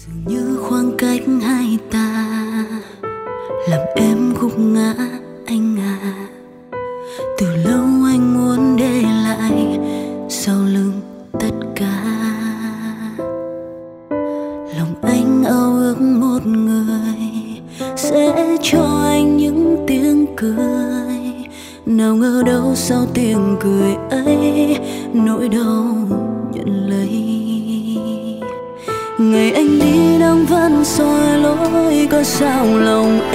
như khoảng cách hai ta làm em gục ngã anh à. Từ lâu anh muốn để lại sau lưng tất cả. Lòng anh ao ước một người sẽ cho anh những tiếng cười. Nào ngờ đâu sau tiếng cười ấy nỗi đau nhận lấy. Ngày anh đi đang vẫn soi lối, có sao lòng